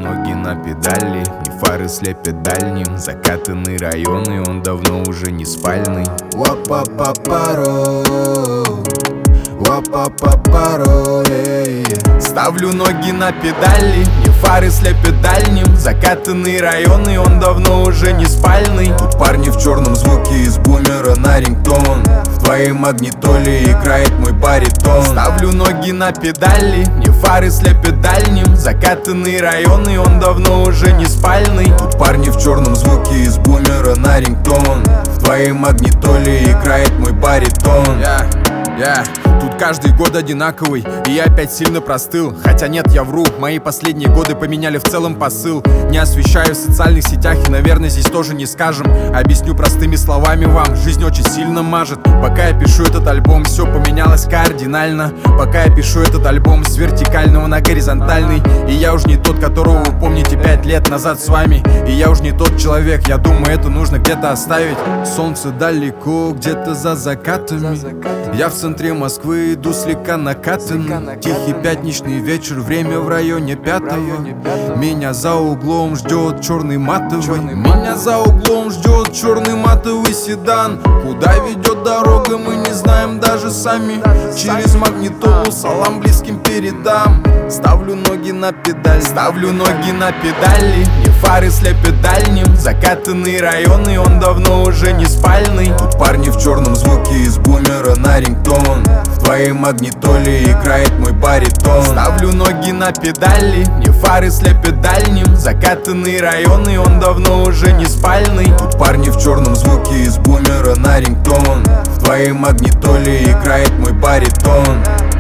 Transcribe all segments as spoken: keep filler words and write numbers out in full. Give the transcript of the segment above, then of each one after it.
ноги на педали, мне фары слепят дальним. Закатанный район, и он давно уже не спальный. Уапапапаро, уапапапаро, ставлю ноги на педали, мне фары слепят дальним. Закатанный район, и он давно уже не спальный. Тут парни в черном звуке из бумера на рингтон. В твоей магнитоле играет мой баритон. Ставлю ноги на педали, мне фары слепят дальним. Закатанный район, и он давно уже не спальный. Тут парни в черном звуке из бумера на рингтон. В твоей магнитоле играет мой баритон. Yeah. Yeah. Тут каждый год одинаковый, и я опять сильно простыл. Хотя нет, я вру, мои последние годы поменяли в целом посыл. Не освещаю в социальных сетях, и, наверное, здесь тоже не скажем. Объясню простыми словами вам, жизнь очень сильно мажет. Пока я пишу этот альбом, все поменялось кардинально. Пока я пишу этот альбом с вертикального на горизонтальный. И я уж не тот, которого вы помните пять лет назад с вами. И я уж не тот человек, я думаю, это нужно где-то оставить. Солнце далеко, где-то за закатами. Я в центре Москвы, иду слегка накатанный. Тихий пятничный вечер, время в районе пятого. Меня за углом ждет черный матовый. Меня за углом ждет черный матовый седан. Куда ведет дорога, мы не знаем даже сами. Через магнитолу салам близким передам. Ставлю ноги на педаль, ставлю ноги на педали. Мне фары слепят дальним. Закатанный район, и он давно уже не спальный. Тут парни в черном звуке из бумера на рингтон. В твоей магнитоле играет мой баритон. Ставлю ноги на педали, мне фары слепят дальним. Закатанный район, и он давно уже не спальный. Тут парни в черном звуке из бумера на рингтон. В твоей магнитоле играет мой баритон.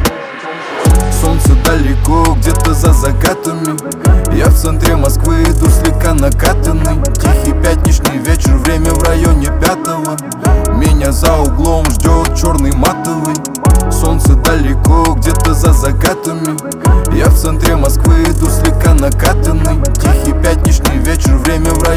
Солнце далеко, где-то за закатами. Я в центре Москвы, иду слегка накатанный. Тихий пятничный вечер, время в районе пятого. Меня за углом ждет черный матовый. Солнце далеко, где-то за закатами. Я в центре Москвы, иду слегка накатанный. Тихий пятничный вечер, время в районе